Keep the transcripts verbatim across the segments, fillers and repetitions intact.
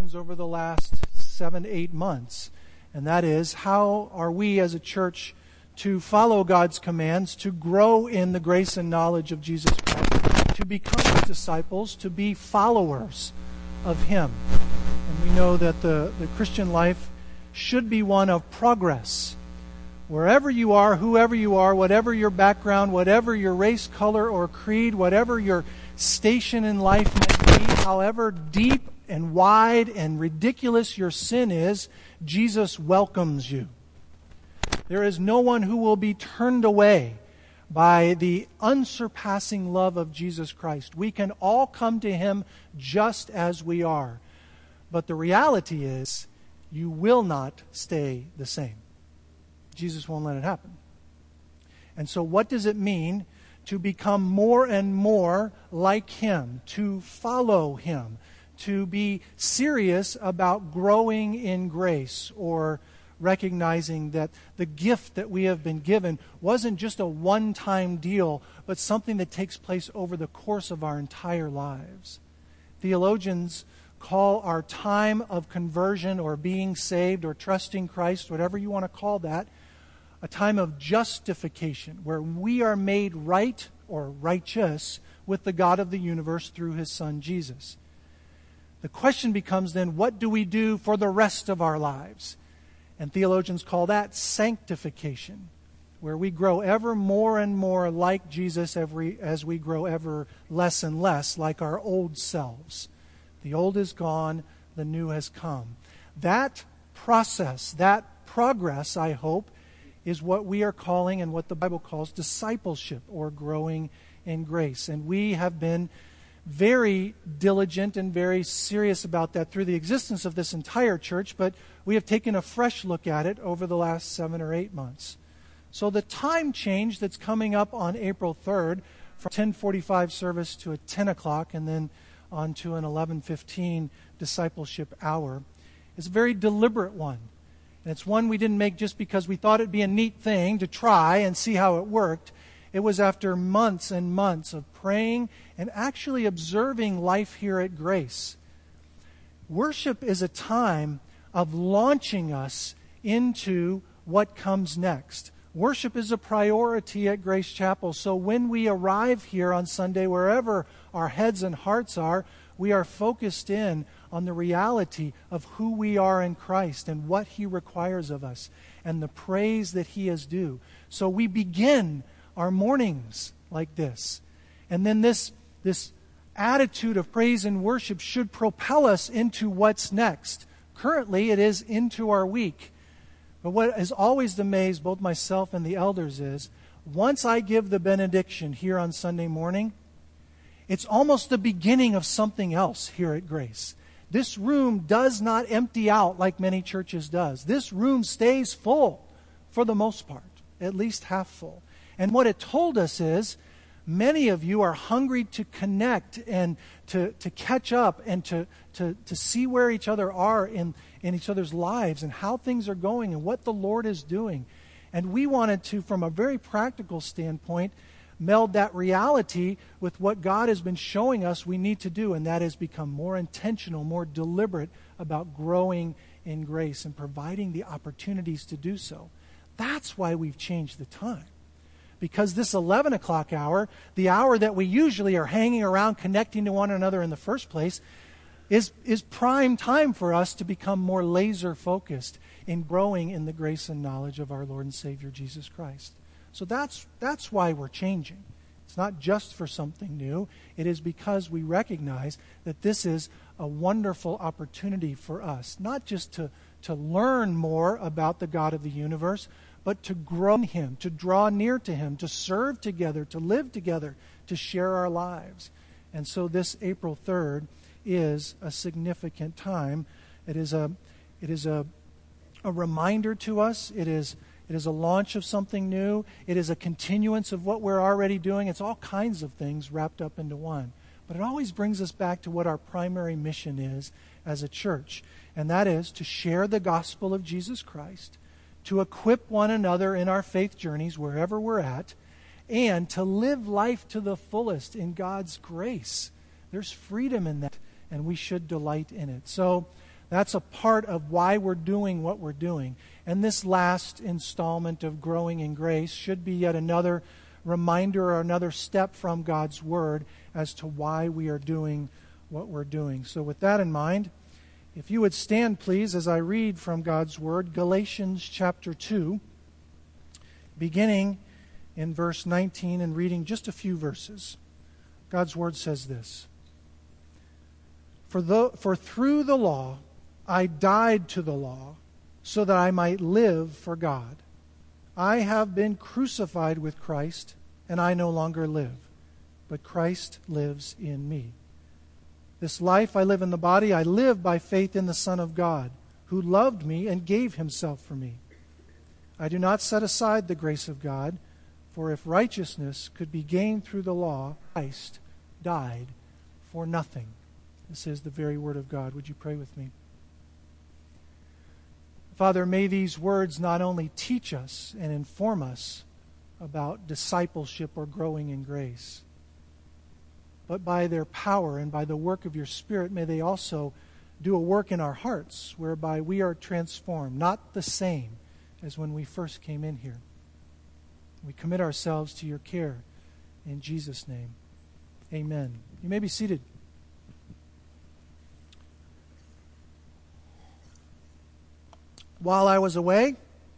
questions over the last seven, eight months. And that is, how are we as a church to follow God's commands, to grow in the grace and knowledge of Jesus Christ, to become His disciples, to be followers of Him? And we know that the, the Christian life should be one of progress. Wherever you are, whoever you are, whatever your background, whatever your race, color, or creed, whatever your station in life might be, however deep and wide and ridiculous your sin is, Jesus welcomes you. There is no one who will be turned away by the unsurpassing love of Jesus Christ. We can all come to Him just as we are. But the reality is, you will not stay the same. Jesus won't let it happen. And so what does it mean to become more and more like Him, to follow Him, to be serious about growing in grace, or recognizing that the gift that we have been given wasn't just a one-time deal, but something that takes place over the course of our entire lives? Theologians call our time of conversion, or being saved, or trusting Christ, whatever you want to call that, a time of justification, where we are made right or righteous with the God of the universe through His Son Jesus. The question becomes then, what do we do for the rest of our lives? And theologians call that sanctification, where we grow ever more and more like Jesus every, as we grow ever less and less like our old selves. The old is gone, the new has come. That process, that progress, I hope, is what we are calling, and what the Bible calls, discipleship, or growing in grace. And we have been very diligent and very serious about that through the existence of this entire church, but we have taken a fresh look at it over the last seven or eight months. So the time change that's coming up on April third, from ten forty-five service to a ten o'clock, and then on to an eleven fifteen discipleship hour, is a very deliberate one. And it's one we didn't make just because we thought it'd be a neat thing to try and see how it worked. It was after months and months of praying and actually observing life here at Grace. Worship is a time of launching us into what comes next. Worship is a priority at Grace Chapel. So when we arrive here on Sunday, wherever our heads and hearts are, we are focused in on the reality of who we are in Christ and what He requires of us and the praise that He is due. So we begin our mornings like this. And then this, this attitude of praise and worship should propel us into what's next. Currently, it is into our week. But what has always amazed both myself and the elders is, once I give the benediction here on Sunday morning, it's almost the beginning of something else here at Grace. This room does not empty out like many churches does. This room stays full for the most part, at least half full. And what it told us is, many of you are hungry to connect and to, to catch up and to, to, to see where each other are in, in each other's lives and how things are going and what the Lord is doing. And we wanted to, from a very practical standpoint, meld that reality with what God has been showing us we need to do, and that is become more intentional, more deliberate about growing in grace and providing the opportunities to do so. That's why we've changed the time. Because this eleven o'clock hour, the hour that we usually are hanging around connecting to one another in the first place, is, is prime time for us to become more laser focused in growing in the grace and knowledge of our Lord and Savior Jesus Christ. So that's that's why we're changing. It's not just for something new. It is because we recognize that this is a wonderful opportunity for us, not just to, to learn more about the God of the universe, but to grow in Him, to draw near to Him, to serve together, to live together, to share our lives. And so this April third is a significant time. It is a it is a, a reminder to us. It is It is a launch of something new. It is a continuance of what we're already doing. It's all kinds of things wrapped up into one. But it always brings us back to what our primary mission is as a church, and that is to share the gospel of Jesus Christ, to equip one another in our faith journeys wherever we're at, and to live life to the fullest in God's grace. There's freedom in that, and we should delight in it. So That's a part of why we're doing what we're doing. And this last installment of Growing in Grace should be yet another reminder or another step from God's Word as to why we are doing what we're doing. So with that in mind, if you would stand, please, as I read from God's Word, Galatians chapter two, beginning in verse nineteen and reading just a few verses. God's Word says this: For, the, for through the law I died to the law, so that I might live for God. I have been crucified with Christ, and I no longer live, but Christ lives in me. This life I live in the body, I live by faith in the Son of God, who loved me and gave himself for me. I do not set aside the grace of God, for if righteousness could be gained through the law, Christ died for nothing. This is the very word of God. Would you pray with me? Father, may these words not only teach us and inform us about discipleship or growing in grace, but by their power and by the work of your Spirit, may they also do a work in our hearts whereby we are transformed, not the same as when we first came in here. We commit ourselves to your care in Jesus' name. Amen. You may be seated. While I was away,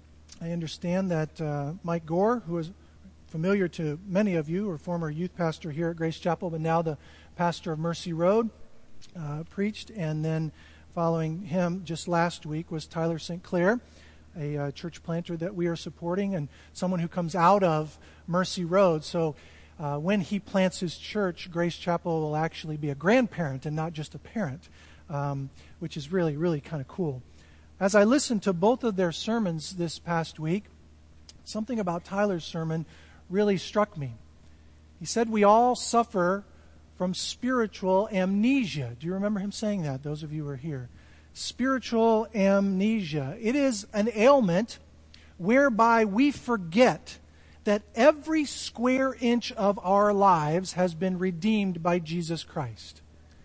I understand that uh, Mike Gore, who is familiar to many of you, or former youth pastor here at Grace Chapel, but now the pastor of Mercy Road, uh, preached. And then following him just last week was Tyler Saint Clair, a uh, church planter that we are supporting and someone who comes out of Mercy Road. So uh, when he plants his church, Grace Chapel will actually be a grandparent and not just a parent, um, which is really, really kind of cool. As I listened to both of their sermons this past week, something about Tyler's sermon really struck me. He said we all suffer from spiritual amnesia. Do you remember him saying that, those of you who are here? Spiritual amnesia. It is an ailment whereby we forget that every square inch of our lives has been redeemed by Jesus Christ.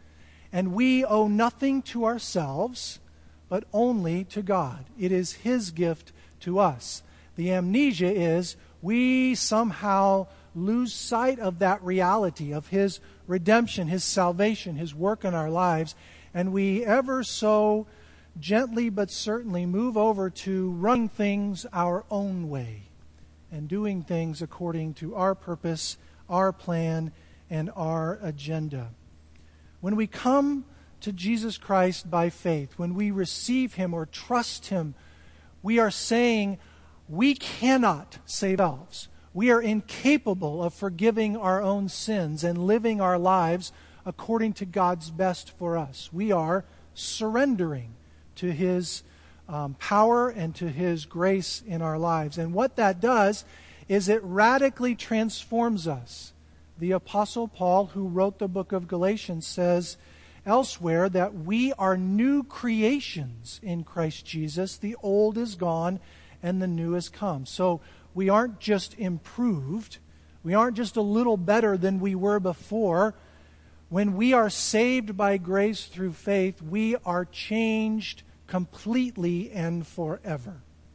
And we owe nothing to ourselves, but only to God. It is His gift to us. The amnesia is we somehow lose sight of that reality of His redemption, His salvation, His work in our lives, and we ever so gently but certainly move over to running things our own way and doing things according to our purpose, our plan, and our agenda. When we come to Jesus Christ by faith, when we receive Him or trust Him, we are saying we cannot save ourselves. We are incapable of forgiving our own sins and living our lives according to God's best for us. We are surrendering to His um, power and to His grace in our lives. And what that does is it radically transforms us. The Apostle Paul, who wrote the book of Galatians, says elsewhere that we are new creations in Christ Jesus. The old is gone and the new has come. So we aren't just improved. We aren't just a little better than we were before. When we are saved by grace through faith, we are changed completely and forever.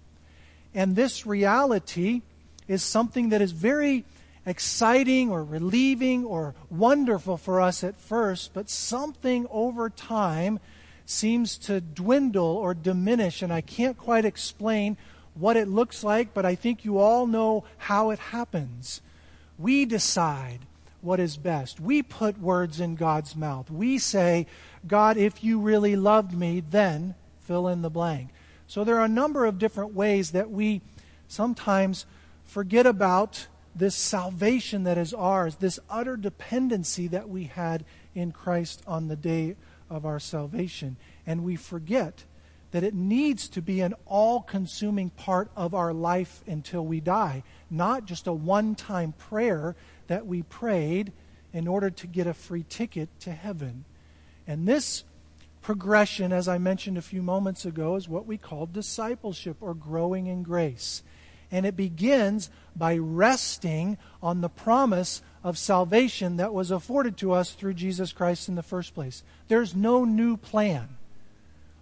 And this reality is something that is very exciting or relieving or wonderful for us at first, but something over time seems to dwindle or diminish, and I can't quite explain what it looks like, but I think you all know how it happens. We decide what is best. We put words in God's mouth. We say, God, if you really loved me, then fill in the blank. So there are a number of different ways that we sometimes forget about this salvation that is ours, this utter dependency that we had in Christ on the day of our salvation. And we forget that it needs to be an all-consuming part of our life until we die, not just a one-time prayer that we prayed in order to get a free ticket to heaven. And this progression, as I mentioned a few moments ago, is what we call discipleship or growing in grace. And it begins by resting on the promise of salvation that was afforded to us through Jesus Christ in the first place. There's no new plan.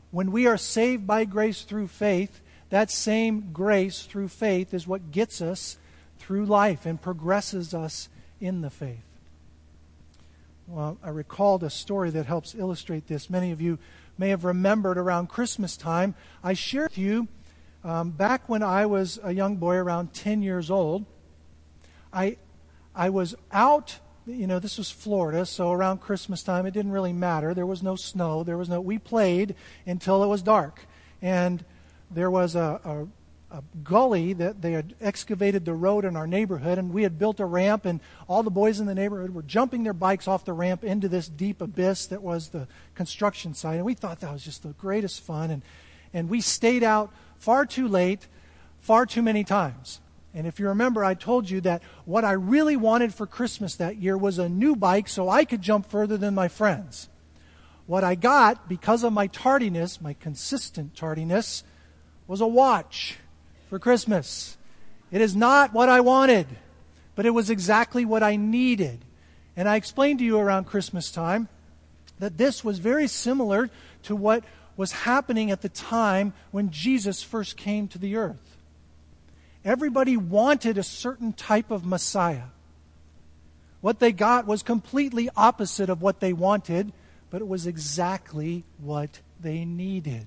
When we are saved by grace through faith, that same grace through faith is what gets us through life and progresses us in the faith. Well, I recalled a story that helps illustrate this. Many of you may have remembered around Christmas time, I shared with you um, back when I was a young boy around ten years old, I I was out, you know, this was Florida, so around Christmas time it didn't really matter. There was no snow. There was no, we played until it was dark. And there was a, a, a gully that they had excavated the road in our neighborhood, and we had built a ramp, and all the boys in the neighborhood were jumping their bikes off the ramp into this deep abyss that was the construction site. And we thought that was just the greatest fun. And, and we stayed out far too late, far too many times. And if you remember, I told you that what I really wanted for Christmas that year was a new bike so I could jump further than my friends. What I got, because of my tardiness, my consistent tardiness, was a watch for Christmas. It is not what I wanted, but it was exactly what I needed. And I explained to you around Christmas time that this was very similar to what was happening at the time when Jesus first came to the earth. Everybody wanted a certain type of Messiah. What they got was completely opposite of what they wanted, but it was exactly what they needed.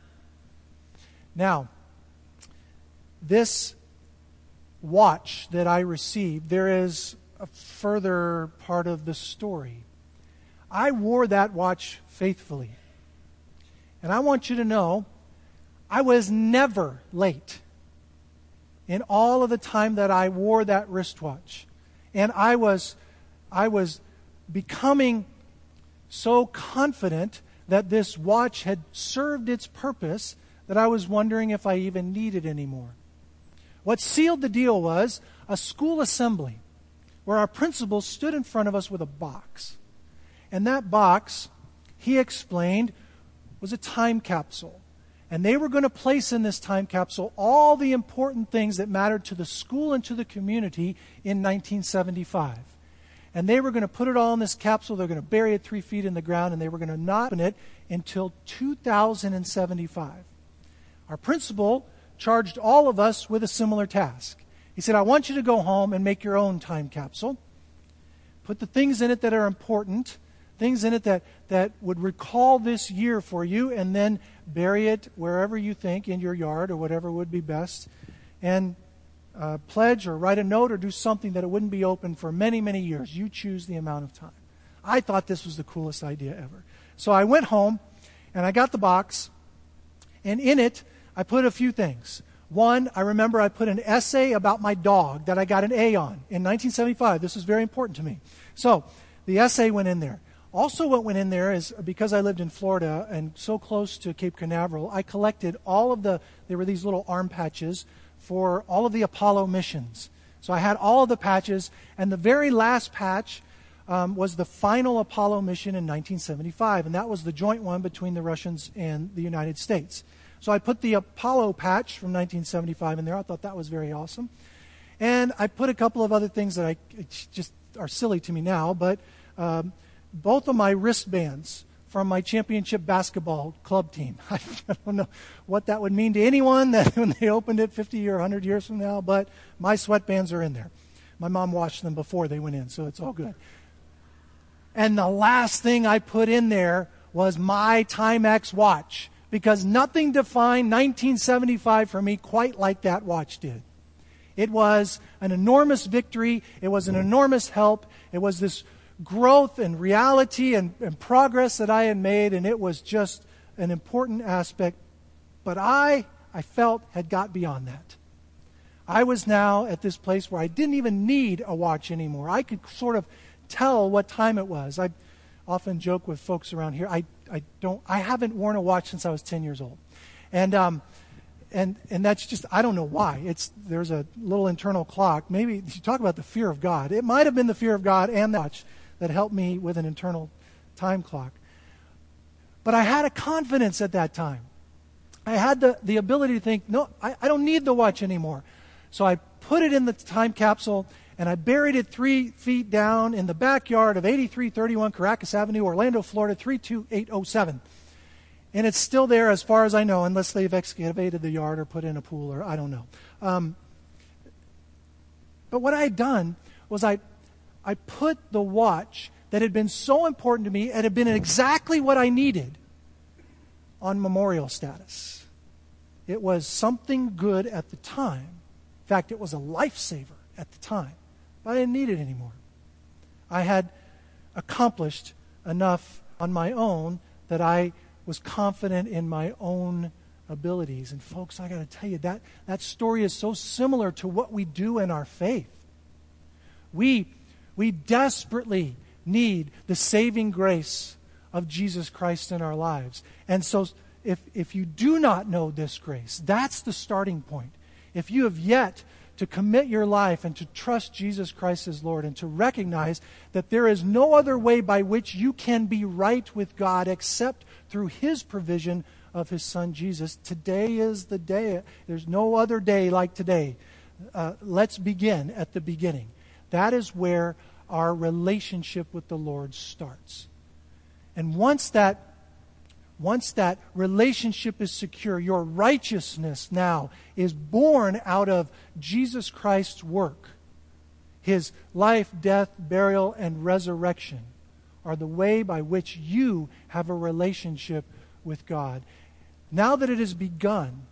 Now, this watch that I received, there is a further part of the story. I wore that watch faithfully. And I want you to know, I was never late in all of the time that I wore that wristwatch. And I was, I was becoming so confident that this watch had served its purpose that I was wondering if I even needed any more. What sealed the deal was a school assembly where our principal stood in front of us with a box. And that box, he explained, was a time capsule. And they were going to place in this time capsule all the important things that mattered to the school and to the community in nineteen seventy-five. And they were going to put it all in this capsule. They're going to bury it three feet in the ground, and they were going to not open it until two thousand seventy-five. Our principal charged all of us with a similar task. He said, I want you to go home and make your own time capsule. Put the things in it that are important, things in it that, that would recall this year for you, and then bury it wherever you think, in your yard or whatever would be best, and uh, pledge or write a note or do something that it wouldn't be open for many, many years. You choose the amount of time. I thought this was the coolest idea ever. So I went home, and I got the box, and in it, I put a few things. One, I remember I put an essay about my dog that I got an A on in nineteen seventy-five. This was very important to me. So the essay went in there. Also what went in there is, because I lived in Florida and so close to Cape Canaveral, I collected all of the, there were these little arm patches for all of the Apollo missions. So I had all of the patches, and the very last patch um, was the final Apollo mission in nineteen seventy-five, and that was the joint one between the Russians and the United States. So I put the Apollo patch from nineteen seventy-five in there. I thought that was very awesome. And I put a couple of other things that I just are silly to me now, but um, both of my wristbands from my championship basketball club team. I don't know what that would mean to anyone that when they opened it fifty or one hundred years from now, but my sweatbands are in there. My mom washed them before they went in, so it's all good. And the last thing I put in there was my Timex watch, because nothing defined nineteen seventy-five for me quite like that watch did. It was an enormous victory. It was an enormous help. It was this growth and reality and, and progress that I had made, and it was just an important aspect. But I, I felt, had got beyond that. I was now at this place where I didn't even need a watch anymore. I could sort of tell what time it was. I often joke with folks around here, I, I don't, I haven't worn a watch since I was ten years old. And, um, and, and that's just, I don't know why. It's, there's a little internal clock. Maybe you talk about the fear of God. It might have been the fear of God and the watch that helped me with an internal time clock. But I had a confidence at that time. I had the, the ability to think, no, I, I don't need the watch anymore. So I put it in the time capsule, and I buried it three feet down in the backyard of eighty-three thirty-one Caracas Avenue, Orlando, Florida, three two eight oh seven. And it's still there as far as I know, unless they've excavated the yard or put in a pool or I don't know. Um, but what I had done was I, I put the watch that had been so important to me and had been exactly what I needed on memorial status. It was something good at the time. In fact, it was a lifesaver at the time. But I didn't need it anymore. I had accomplished enough on my own that I was confident in my own abilities. And folks, I got to tell you, that, that story is so similar to what we do in our faith. We, we desperately need the saving grace of Jesus Christ in our lives. And so if, if you do not know this grace, that's the starting point. If you have yet to commit your life and to trust Jesus Christ as Lord and to recognize that there is no other way by which you can be right with God except through His provision of His Son Jesus, today is the day. There's no other day like today. Uh, let's begin at the beginning. That is where our relationship with the Lord starts. And once that Once that relationship is secure, your righteousness now is born out of Jesus Christ's work. His life, death, burial, and resurrection are the way by which you have a relationship with God. Now that it has begun,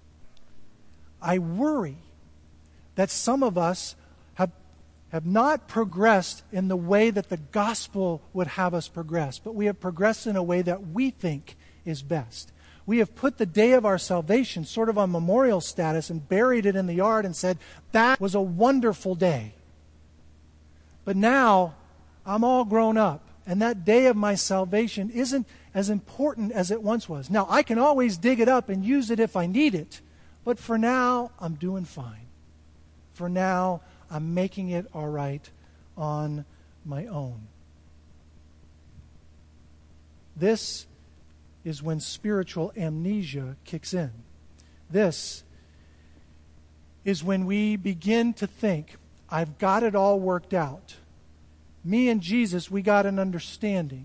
I worry that some of us have, have not progressed in the way that the gospel would have us progress, but we have progressed in a way that we think is best. We have put the day of our salvation sort of on memorial status and buried it in the yard and said, that was a wonderful day. But now I'm all grown up, and that day of my salvation isn't as important as it once was. Now, I can always dig it up and use it if I need it, but for now, I'm doing fine. For now, I'm making it all right on my own. This is when spiritual amnesia kicks in. This is when we begin to think, I've got it all worked out. Me and Jesus, we got an understanding.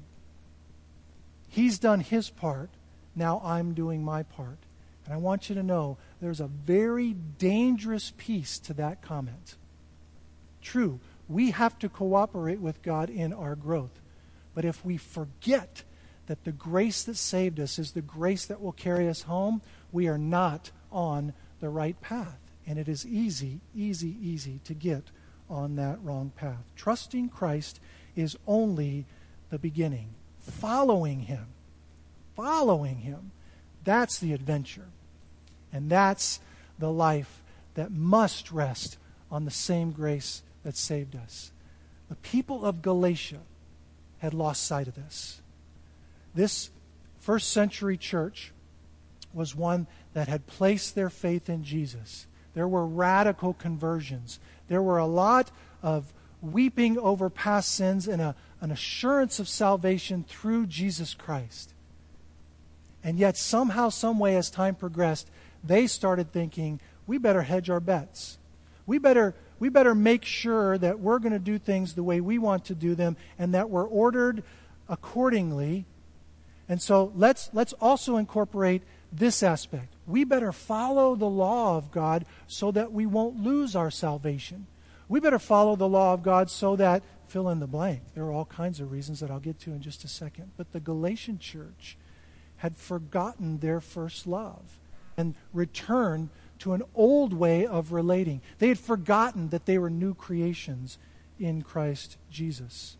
He's done His part. Now I'm doing my part. And I want you to know there's a very dangerous piece to that comment. True, we have to cooperate with God in our growth. But if we forget that the grace that saved us is the grace that will carry us home, we are not on the right path. And it is easy, easy, easy to get on that wrong path. Trusting Christ is only the beginning. Following Him, following Him, that's the adventure. And that's the life that must rest on the same grace that saved us. The people of Galatia had lost sight of this. This first century church was one that had placed their faith in Jesus. There were radical conversions. There were a lot of weeping over past sins and a, an assurance of salvation through Jesus Christ. And yet somehow, some way, as time progressed, they started thinking, we better hedge our bets. We better, we better make sure that we're going to do things the way we want to do them and that we're ordered accordingly. And so let's let's also incorporate this aspect. We better follow the law of God so that we won't lose our salvation. We better follow the law of God so that, fill in the blank. There are all kinds of reasons that I'll get to in just a second. But the Galatian church had forgotten their first love and returned to an old way of relating. They had forgotten that they were new creations in Christ Jesus.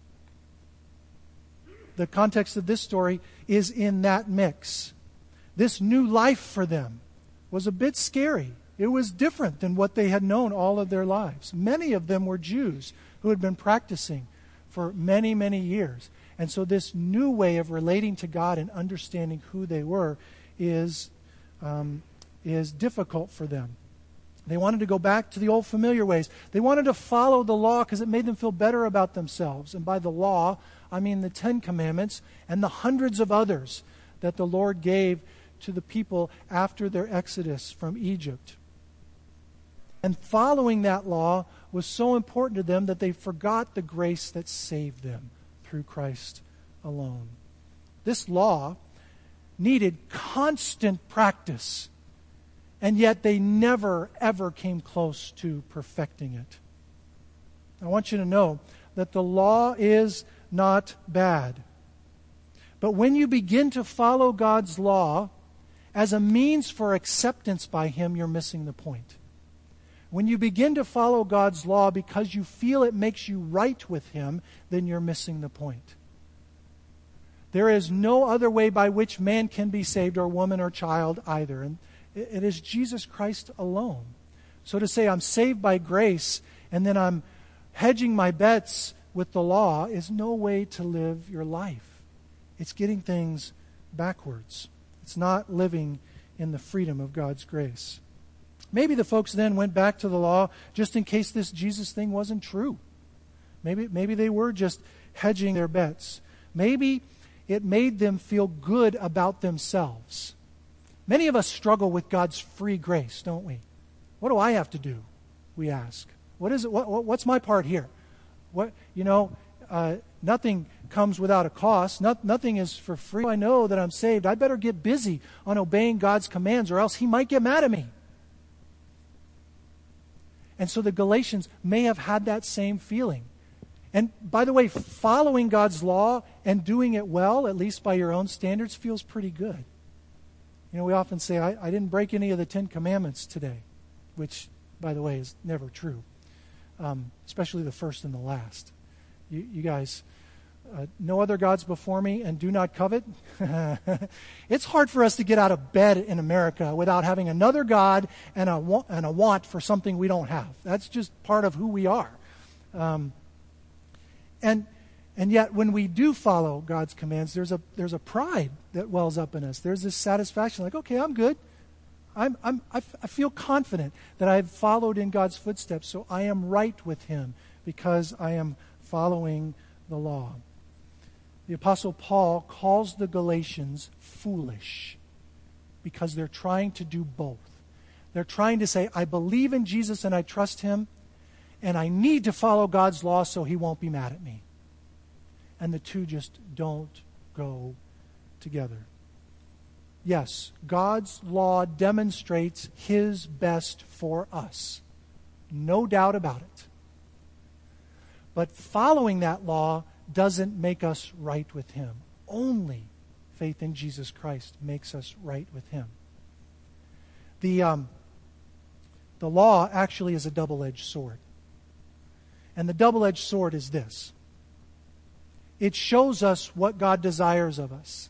The context of this story is in that mix. This new life for them was a bit scary. It was different than what they had known all of their lives. Many of them were Jews who had been practicing for many, many years. And so this new way of relating to God and understanding who they were is, um, is difficult for them. They wanted to go back to the old familiar ways. They wanted to follow the law because it made them feel better about themselves. And by the law, I mean the Ten Commandments and the hundreds of others that the Lord gave to the people after their exodus from Egypt. And following that law was so important to them that they forgot the grace that saved them through Christ alone. This law needed constant practice, and yet they never, ever came close to perfecting it. I want you to know that the law is not bad. But when you begin to follow God's law as a means for acceptance by Him, you're missing the point. When you begin to follow God's law because you feel it makes you right with Him, then you're missing the point. There is no other way by which man can be saved, or woman or child either. And it is Jesus Christ alone. So to say I'm saved by grace and then I'm hedging my bets with the law is no way to live your life. It's getting things backwards. It's not living in the freedom of God's grace. Maybe the folks then went back to the law just in case this Jesus thing wasn't true. Maybe, maybe they were just hedging their bets. Maybe it made them feel good about themselves. Many of us struggle with God's free grace, don't we? What do I have to do? We ask. What is it? What, what's my part here? What you know? Uh, nothing comes without a cost. Not, nothing is for free. I know that I'm saved. I better get busy on obeying God's commands, or else He might get mad at me. And so the Galatians may have had that same feeling. And by the way, following God's law and doing it well, at least by your own standards, feels pretty good. You know, we often say, I, I didn't break any of the Ten Commandments today, which, by the way, is never true, um, especially the first and the last. You, you guys, uh, no other gods before me and do not covet. It's hard for us to get out of bed in America without having another god and a, wa- and a want for something we don't have. That's just part of who we are. Um, and And yet, when we do follow God's commands, there's a there's a pride that wells up in us. There's this satisfaction, like, okay, I'm good. I'm I'm I, f- I feel confident that I've followed in God's footsteps, so I am right with Him because I am following the law. The Apostle Paul calls the Galatians foolish because they're trying to do both. They're trying to say, I believe in Jesus and I trust Him, and I need to follow God's law so He won't be mad at me. And the two just don't go together. Yes, God's law demonstrates His best for us. No doubt about it. But following that law doesn't make us right with Him. Only faith in Jesus Christ makes us right with Him. The, um, the law actually is a double-edged sword. And the double-edged sword is this. It shows us what God desires of us.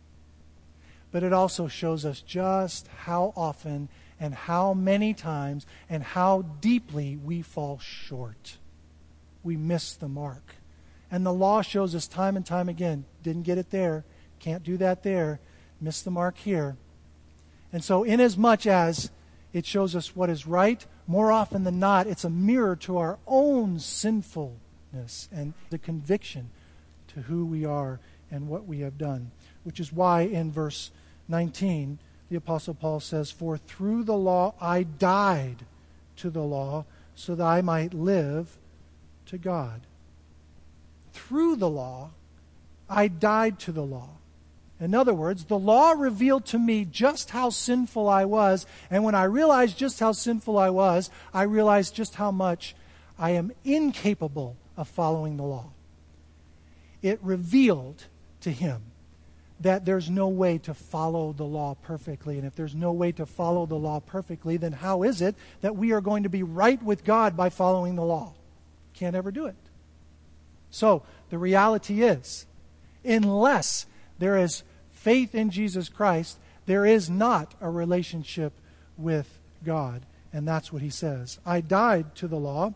But it also shows us just how often and how many times and how deeply we fall short. We miss the mark. And the law shows us time and time again, didn't get it there, can't do that there, missed the mark here. And so inasmuch as it shows us what is right, more often than not, it's a mirror to our own sinfulness and the conviction to who we are and what we have done. Which is why in verse nineteen, the Apostle Paul says, For through the law I died to the law, so that I might live to God. Through the law, I died to the law. In other words, the law revealed to me just how sinful I was, and when I realized just how sinful I was, I realized just how much I am incapable of following the law. It revealed to him that there's no way to follow the law perfectly. And if there's no way to follow the law perfectly, then how is it that we are going to be right with God by following the law? Can't ever do it. So the reality is, unless there is faith in Jesus Christ, there is not a relationship with God. And that's what he says. I died to the law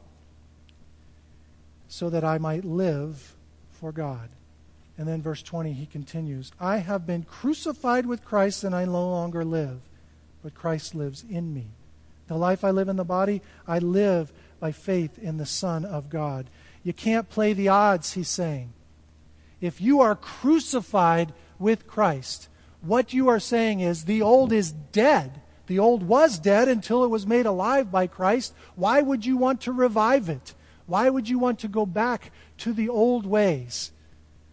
so that I might live for God. And then verse twenty, he continues, I have been crucified with Christ, and I no longer live, but Christ lives in me. The life I live in the body, I live by faith in the Son of God. You can't play the odds, he's saying. If you are crucified with Christ, what you are saying is the old is dead. The old was dead until it was made alive by Christ. Why would you want to revive it? Why would you want to go back to the old ways?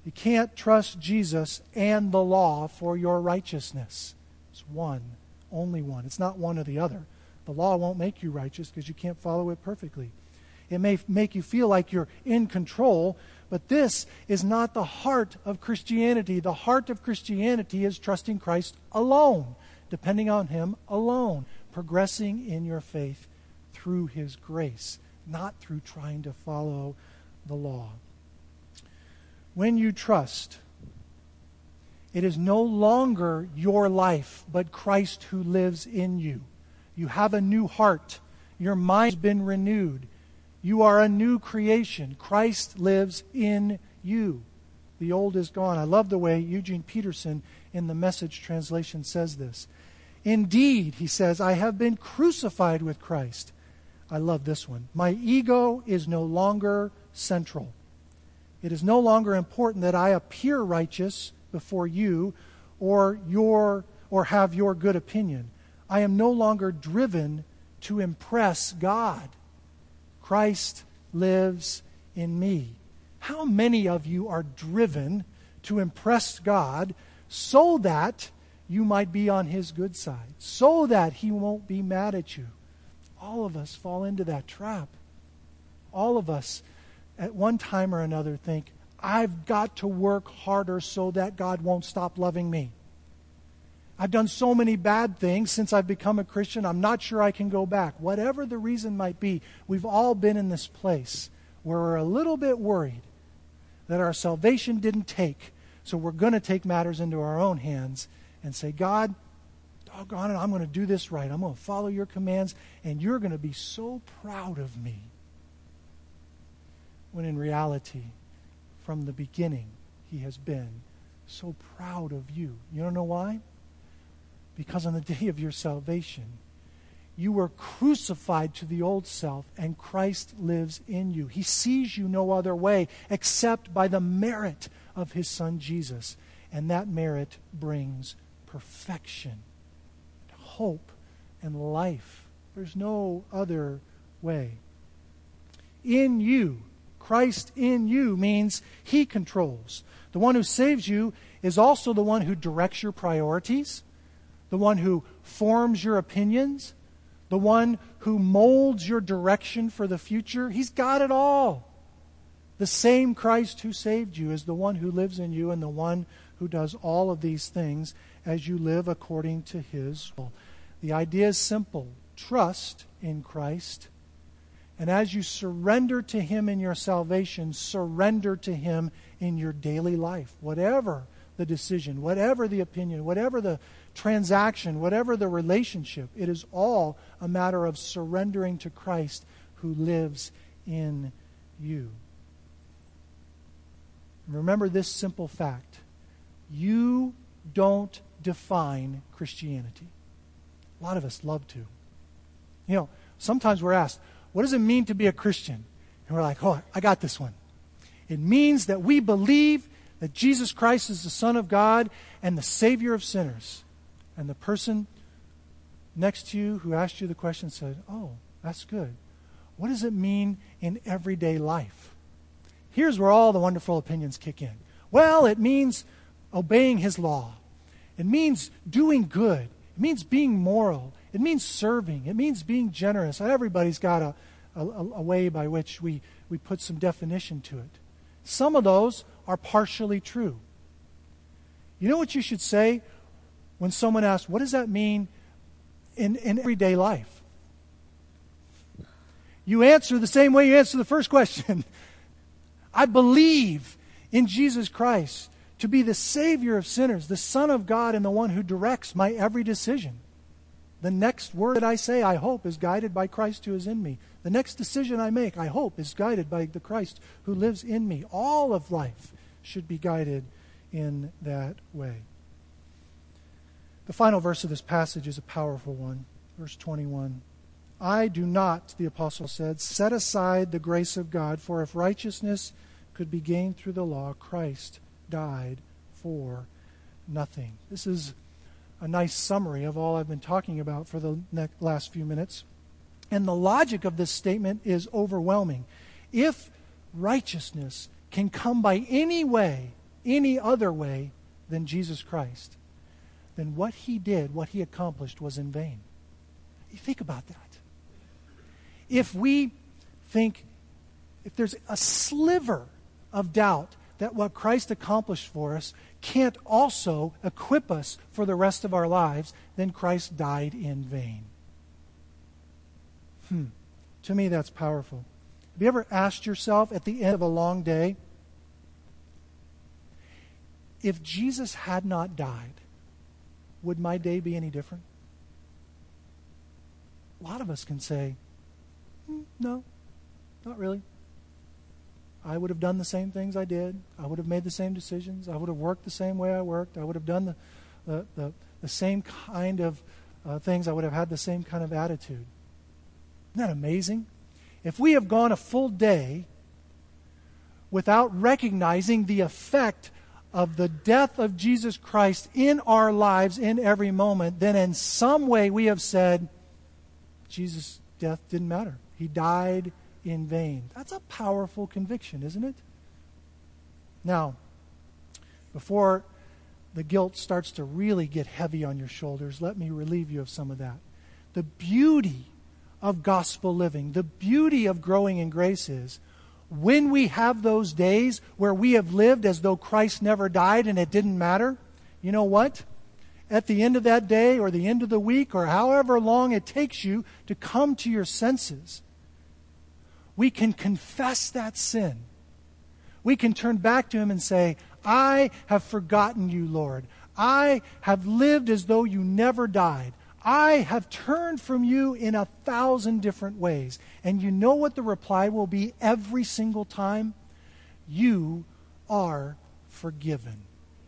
You can't trust Jesus and the law for your righteousness. It's one, only one. It's not one or the other. The law won't make you righteous because you can't follow it perfectly. It may make you feel like you're in control, but this is not the heart of Christianity. The heart of Christianity is trusting Christ alone, depending on Him alone, progressing in your faith through His grace, not through trying to follow the law. When you trust, it is no longer your life, but Christ who lives in you. You have a new heart. Your mind has been renewed. You are a new creation. Christ lives in you. The old is gone. I love the way Eugene Peterson in the Message translation says this. Indeed, he says, I have been crucified with Christ. I love this one. My ego is no longer central. It is no longer important that I appear righteous before you or your or have your good opinion. I am no longer driven to impress God. Christ lives in me. How many of you are driven to impress God so that you might be on His good side, so that He won't be mad at you? All of us fall into that trap. All of us, at one time or another, think, I've got to work harder so that God won't stop loving me. I've done so many bad things since I've become a Christian, I'm not sure I can go back. Whatever the reason might be, we've all been in this place where we're a little bit worried that our salvation didn't take, so we're going to take matters into our own hands and say, God, doggone it, I'm going to do this right. I'm going to follow your commands, and you're going to be so proud of me. When in reality, from the beginning, He has been so proud of you. You don't know why? Because on the day of your salvation, you were crucified to the old self, and Christ lives in you. He sees you no other way except by the merit of His Son Jesus. And that merit brings perfection, hope, and life. There's no other way. In you, Christ in you means He controls. The one who saves you is also the one who directs your priorities, the one who forms your opinions, the one who molds your direction for the future. He's got it all. The same Christ who saved you is the one who lives in you and the one who does all of these things as you live according to His will. The idea is simple. Trust in Christ. And as you surrender to Him in your salvation, surrender to Him in your daily life. Whatever the decision, whatever the opinion, whatever the transaction, whatever the relationship, it is all a matter of surrendering to Christ who lives in you. Remember this simple fact. You don't define Christianity. A lot of us love to. You know, sometimes we're asked, what does it mean to be a Christian? And we're like, oh, I got this one. It means that we believe that Jesus Christ is the Son of God and the Savior of sinners. And the person next to you who asked you the question said, oh, that's good. What does it mean in everyday life? Here's where all the wonderful opinions kick in. Well, it means obeying His law. It means doing good. It means being moral. It means serving. It means being generous. And everybody's got a, a, a way by which we, we put some definition to it. Some of those are partially true. You know what you should say when someone asks, what does that mean in, in everyday life? You answer the same way you answer the first question. I believe in Jesus Christ to be the Savior of sinners, the Son of God, and the one who directs my every decision. The next word that I say, I hope, is guided by Christ who is in me. The next decision I make, I hope, is guided by the Christ who lives in me. All of life should be guided in that way. The final verse of this passage is a powerful one. Verse twenty-one. I do not, the apostle said, set aside the grace of God, for if righteousness could be gained through the law, Christ died for nothing. This is a nice summary of all I've been talking about for the next, last few minutes. And the logic of this statement is overwhelming. If righteousness can come by any way any other way than Jesus Christ, then what he did, what he accomplished, was in vain. You think about that. If we think, if there's a sliver of doubt that what Christ accomplished for us can't also equip us for the rest of our lives, then Christ died in vain. Hmm. To me, that's powerful. Have you ever asked yourself at the end of a long day, if Jesus had not died, would my day be any different? A lot of us can say, hmm, no, not really. I would have done the same things I did. I would have made the same decisions. I would have worked the same way I worked. I would have done the, the, the, the same kind of uh, things. I would have had the same kind of attitude. Isn't that amazing? If we have gone a full day without recognizing the effect of the death of Jesus Christ in our lives in every moment, then in some way we have said, Jesus' death didn't matter. He died in vain. That's a powerful conviction, isn't it? Now, before the guilt starts to really get heavy on your shoulders, let me relieve you of some of that. The beauty of gospel living, the beauty of growing in grace is when we have those days where we have lived as though Christ never died and it didn't matter, you know what? At the end of that day or the end of the week or however long it takes you to come to your senses, we can confess that sin. We can turn back to Him and say, I have forgotten you, Lord. I have lived as though you never died. I have turned from you in a thousand different ways. And you know what the reply will be every single time? You are forgiven.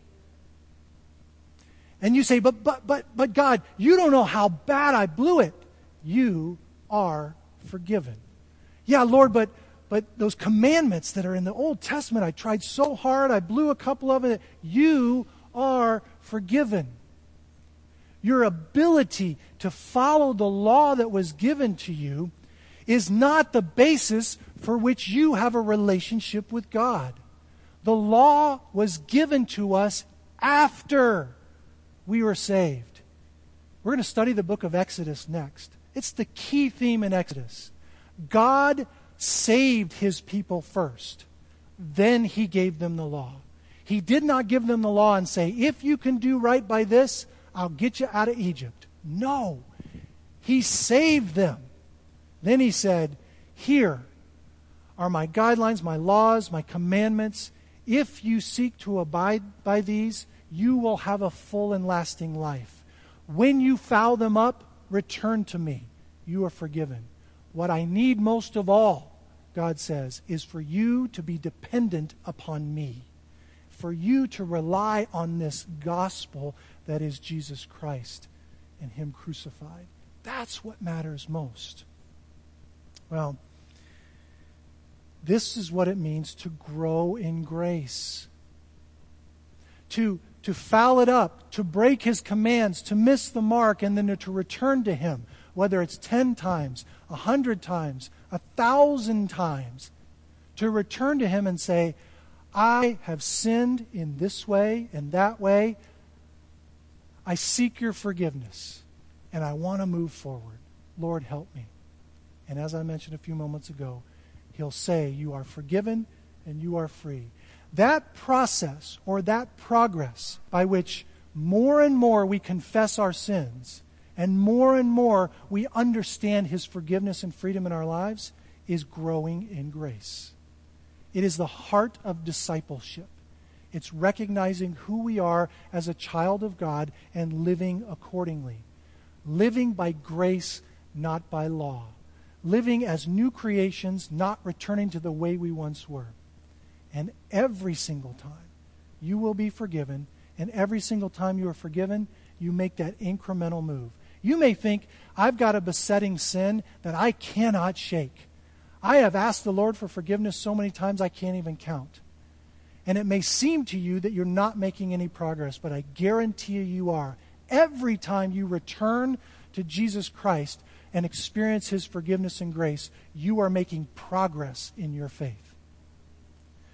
And you say, but, but, but, but God, you don't know how bad I blew it. You are forgiven. Yeah, Lord, but, but those commandments that are in the Old Testament, I tried so hard, I blew a couple of it. You are forgiven. Your ability to follow the law that was given to you is not the basis for which you have a relationship with God. The law was given to us after we were saved. We're going to study the book of Exodus next. It's the key theme in Exodus. God saved His people first. Then He gave them the law. He did not give them the law and say, if you can do right by this, I'll get you out of Egypt. No. He saved them. Then He said, here are my guidelines, my laws, my commandments. If you seek to abide by these, you will have a full and lasting life. When you foul them up, return to me. You are forgiven. What I need most of all, God says, is for you to be dependent upon me. For you to rely on this gospel that is Jesus Christ and Him crucified. That's what matters most. Well, this is what it means to grow in grace. To, to foul it up, to break His commands, to miss the mark, and then to return to Him, whether it's ten times, a hundred times, a thousand times, to return to Him and say, I have sinned in this way and that way. I seek your forgiveness, and I want to move forward. Lord, help me. And as I mentioned a few moments ago, He'll say, you are forgiven and you are free. That process or that progress by which more and more we confess our sins and more and more we understand His forgiveness and freedom in our lives is growing in grace. It is the heart of discipleship. It's recognizing who we are as a child of God and living accordingly. Living by grace, not by law. Living as new creations, not returning to the way we once were. And every single time you will be forgiven, and every single time you are forgiven, you make that incremental move. You may think, I've got a besetting sin that I cannot shake. I have asked the Lord for forgiveness so many times I can't even count. And it may seem to you that you're not making any progress, but I guarantee you you are. Every time you return to Jesus Christ and experience His forgiveness and grace, you are making progress in your faith.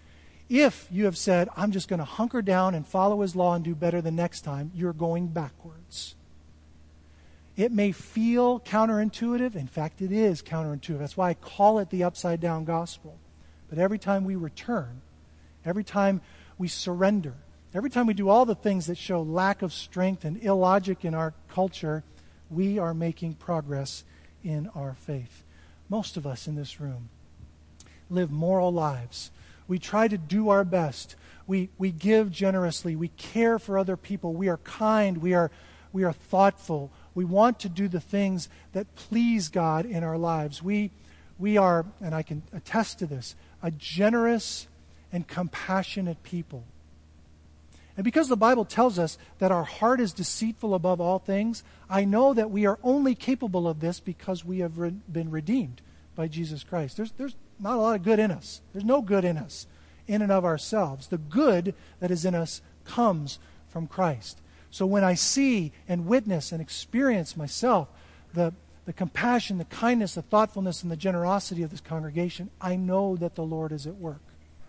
If you have said, I'm just going to hunker down and follow his law and do better the next time, you're going backwards. It may feel counterintuitive. In fact, it is counterintuitive. That's why I call it the upside down gospel. But every time we return, every time we surrender, every time we do all the things that show lack of strength and illogic in our culture, we are making progress in our faith. Most of us in this room live moral lives. We try to do our best. We, we give generously. We care for other people. We are kind. We are, we are thoughtful. We want to do the things that please God in our lives. We, we are, and I can attest to this, a generous and compassionate people. And because the Bible tells us that our heart is deceitful above all things, I know that we are only capable of this because we have re- been redeemed by Jesus Christ. There's, there's not a lot of good in us. There's no good in us in and of ourselves. The good that is in us comes from Christ. So when I see and witness and experience myself the, the compassion, the kindness, the thoughtfulness, and the generosity of this congregation, I know that the Lord is at work.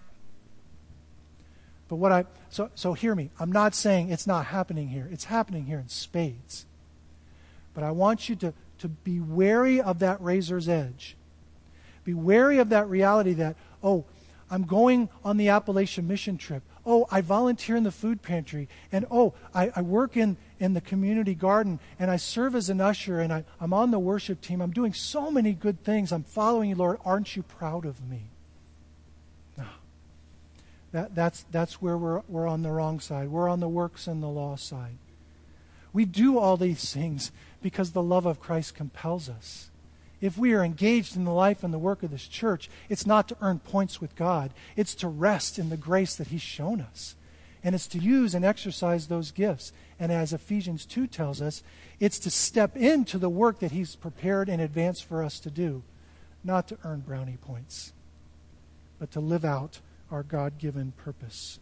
But what I so so hear me. I'm not saying it's not happening here. It's happening here in spades. But I want you to, to be wary of that razor's edge. Be wary of that reality that, oh, I'm going on the Appalachian mission trip. Oh, I volunteer in the food pantry. And oh, I, I work in, in the community garden. And I serve as an usher. And I, I'm on the worship team. I'm doing so many good things. I'm following you, Lord. Aren't you proud of me? No. That, that's, that's where we're, we're on the wrong side. We're on the works and the law side. We do all these things because the love of Christ compels us. If we are engaged in the life and the work of this church, it's not to earn points with God. It's to rest in the grace that He's shown us. And it's to use and exercise those gifts. And as Ephesians two tells us, it's to step into the work that He's prepared in advance for us to do, not to earn brownie points, but to live out our God-given purpose.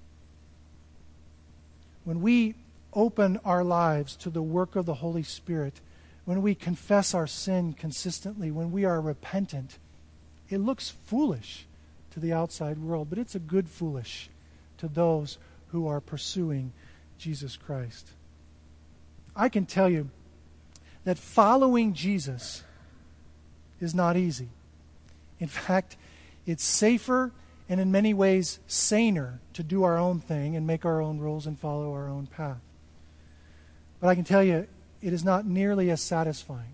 When we open our lives to the work of the Holy Spirit, when we confess our sin consistently, when we are repentant, it looks foolish to the outside world, but it's a good foolish to those who are pursuing Jesus Christ. I can tell you that following Jesus is not easy. In fact, it's safer and in many ways saner to do our own thing and make our own rules and follow our own path. But I can tell you, it is not nearly as satisfying.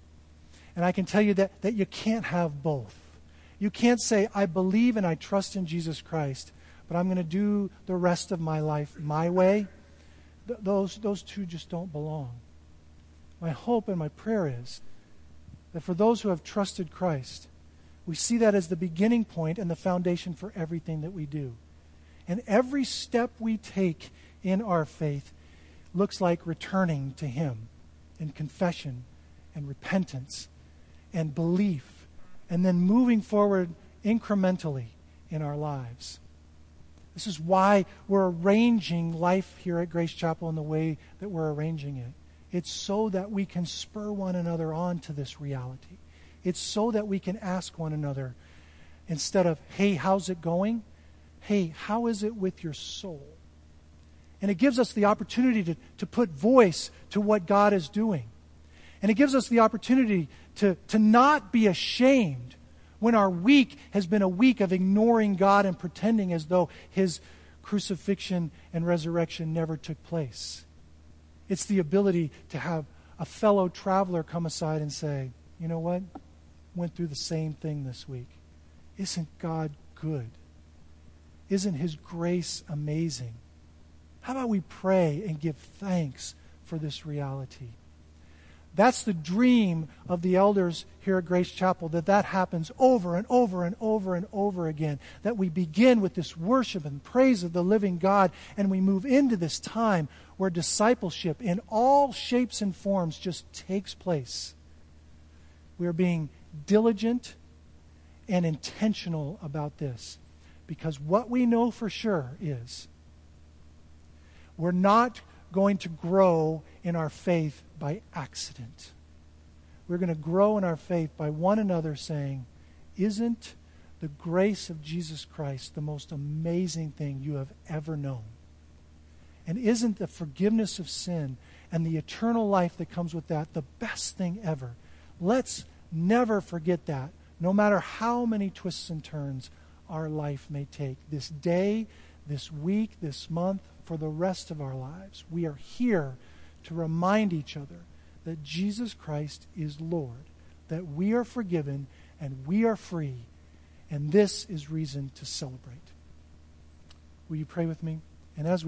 And I can tell you that, that you can't have both. You can't say, I believe and I trust in Jesus Christ, but I'm going to do the rest of my life my way. Th- those, those two just don't belong. My hope and my prayer is that for those who have trusted Christ, we see that as the beginning point and the foundation for everything that we do. And every step we take in our faith looks like returning to Him in confession and repentance and belief, and then moving forward incrementally in our lives. This is why we're arranging life here at Grace Chapel in the way that we're arranging it. It's so that we can spur one another on to this reality. It's so that we can ask one another, instead of, hey, how's it going? Hey, how is it with your soul? And it gives us the opportunity to, to put voice to what God is doing. And it gives us the opportunity to, to not be ashamed when our week has been a week of ignoring God and pretending as though His crucifixion and resurrection never took place. It's the ability to have a fellow traveler come aside and say, you know what? Went through the same thing this week. Isn't God good? Isn't His grace amazing? How about we pray and give thanks for this reality? That's the dream of the elders here at Grace Chapel, that that happens over and over and over and over again, that we begin with this worship and praise of the living God, and we move into this time where discipleship in all shapes and forms just takes place. We are being diligent and intentional about this, because what we know for sure is we're not going to grow in our faith by accident. We're going to grow in our faith by one another saying, isn't the grace of Jesus Christ the most amazing thing you have ever known? And isn't the forgiveness of sin and the eternal life that comes with that the best thing ever? Let's never forget that, no matter how many twists and turns our life may take. This day, this week, this month, for the rest of our lives, we are here to remind each other that Jesus Christ is Lord, that we are forgiven and we are free, and this is reason to celebrate. Will you pray with me? And as we